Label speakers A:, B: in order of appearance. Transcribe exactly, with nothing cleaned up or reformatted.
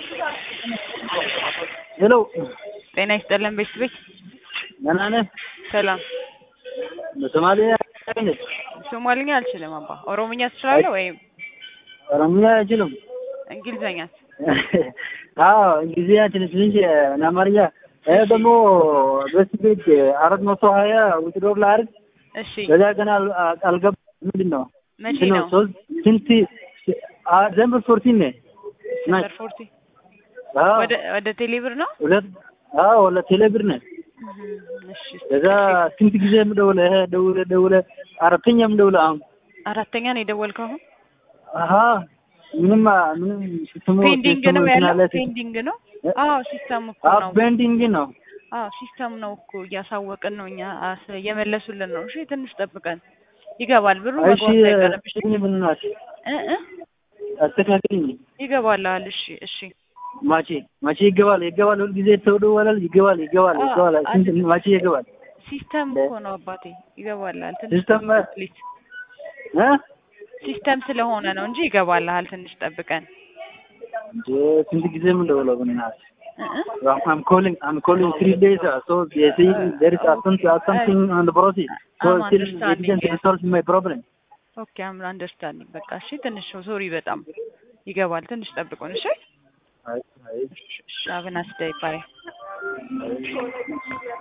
A: ሄሎ
B: ጤና ይስጥልን ቤተሰቦች
A: ደህና ነህ?
B: ሰላም።
A: በሶማሊያ ነህ?
B: ሶማሊኛ አልችልም አባ። ኦሮምኛ ትችላለህ ወይም?
A: ኦሮምኛ አልችልም።
B: እንግሊዘኛ?
A: አዎ እንግሊዝኛ ትንሽ ትንሽ እና አማርኛ ይሄ ደግሞ በስቤት አራት መቶ ሀያ ውትዶር ላድርግ።
B: እሺ
A: በዛ ገና አልገባም። ምንድን ነው
B: መቼ ነው?
A: ሶስት ስንት ዘንበር ፎርቲን ነው
B: ዘንበር ፎርቲ ወደ ወደ ቴሌብር ነው?
A: ሁለት አዎ ወደ ቴሌብር ነው።
B: እሺ
A: በዛ ስንት ጊዜ ምደውለ ደውለ ደውለ አራተኛ ምደውለ አሁን
B: አራተኛ ነው የደወልከው አሁን?
A: አሃ ምንም ምንም ሲስተሙ
B: ፔንዲንግ ነው ያለው። ፔንዲንግ ነው? አዎ ሲስተሙ እኮ ነው።
A: ፔንዲንግ ነው።
B: አዎ ሲስተም ነው እኮ እያሳወቅን ነው እኛ እየመለሱልን ነው። እሺ ትንሽ ጠብቀን ይገባል ብሩ መግባት አይቀርብሽ።
A: እሺ ምን ናት
B: እ እ
A: አስተካክልኝ።
B: ይገባል። እሺ እሺ
A: ማቼ ማቼ ይገባል ይገባል ሁሉ ጊዜ ተወደዋል ይገባል ይገባል ይገባል ማቼ ይገባል።
B: ሲስተም እኮ ነው አባቴ ይገባልሃል። ትንሽ
A: ሲስተም እ
B: ሲስተም ስለሆነ ነው እንጂ ይገባልሃል። ትንሽ ጠብቀን
A: ስንት ጊዜ ምን ደውለው በእናትህ I'm calling I'm calling three days so they say there is something something on the process so still it didn't resolve my problem.
B: Okay I'm understanding. በቃ እሺ ትንሽ ሶሪ በጣም ይገባል። ትንሽ ጠብቁን እሺ። አይ አይ ሻብናስ ዳይ ባይ